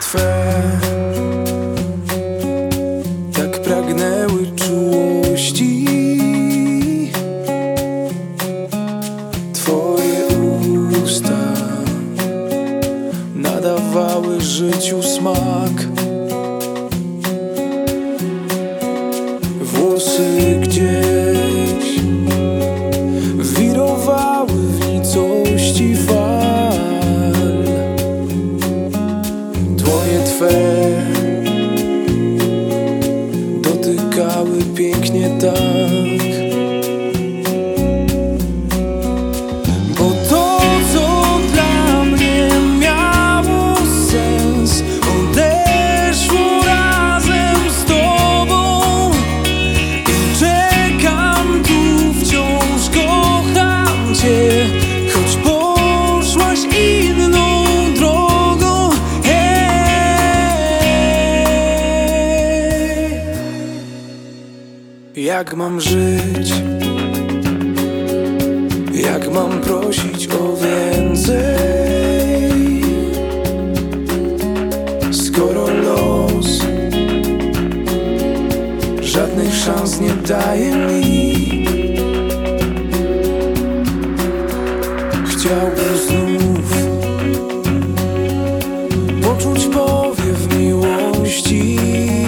Twe tak pragnęły czułości, Twoje usta nadawały życiu smak. Włosy gdzieś wirowały w nicości fal. Dłonie Twe dotykały pięknie tak, bo to, co dla mnie miało sens, odeszło razem z Tobą. I czekam tu, wciąż kocham Cię, choć poszłaś inną drogą. Jak mam żyć? Jak mam prosić o więcej, skoro los żadnych szans nie daje mi? Chciałbym znów poczuć powiew miłości,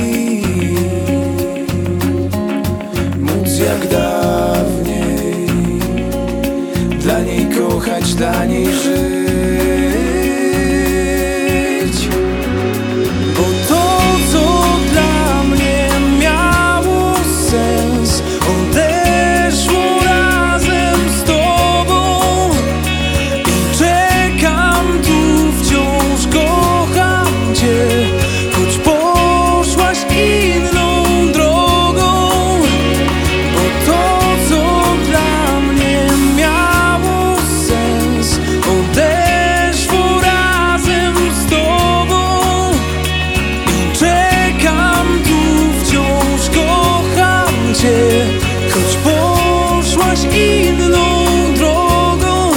móc jak dawniej dla niej kochać, dla niej żyć. Bo to, co dla mnie miało sens, odeszło razem z Tobą. I czekam tu, wciąż kocham Cię, choć poszłaś inną drogą. Bo to, co dla mnie miało sens, odeszło razem z Tobą. I czekam tu, wciąż kocham Cię, choć poszłaś inną drogą.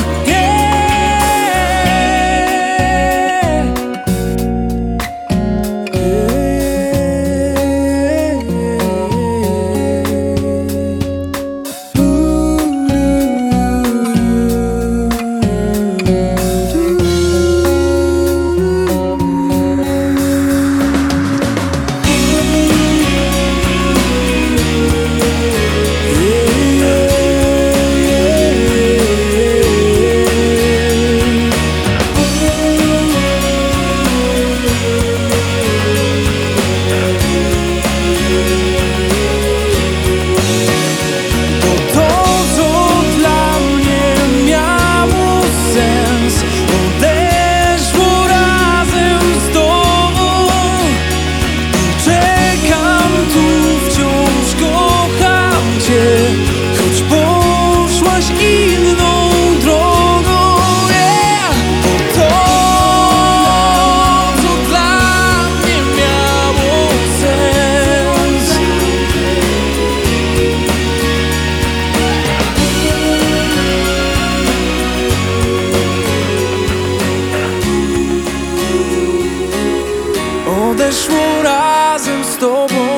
Choć poszłaś inną drogą. Bo to, co dla mnie miało sens, odeszło razem z Tobą.